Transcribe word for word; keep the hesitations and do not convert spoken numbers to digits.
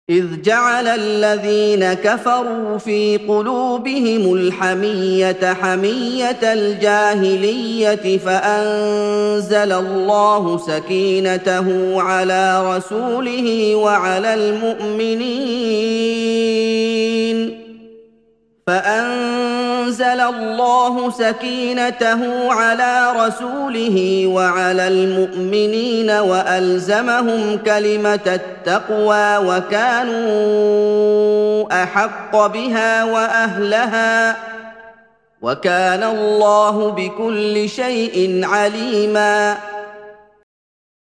إذ جعل الذين كفروا في قلوبهم الحمية حمية الجاهلية فأنزل الله سكينته على رسوله وعلى المؤمنين فأنزل الله سكينته على رسوله وعلى المؤمنين وألزمهم كلمة التقوى وكانوا أحق بها وأهلها وكان الله بكل شيء عليما